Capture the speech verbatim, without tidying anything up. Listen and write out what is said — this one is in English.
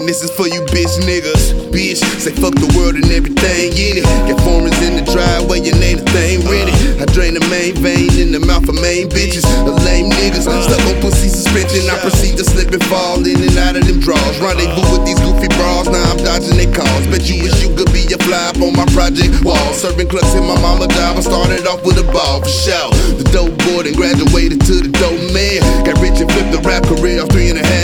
this is for you bitch niggas. Bitch, say fuck the world and everything in it. Got foreigns in the driveway, your name the thing ready. I drain the main vein in the mouth of main bitches. The lame niggas stuck on pussy suspension. I proceed to slip and fall in and out of them drawers. Rendezvous with these goofy bras, now I'm dodging their calls. Bet you wish you could be a fly up on my project wall. Serving clucks in my mama job, I started off with a ball for sure. The dope boy and graduated to the dope man. Got rich and flipped the rap career off three and a half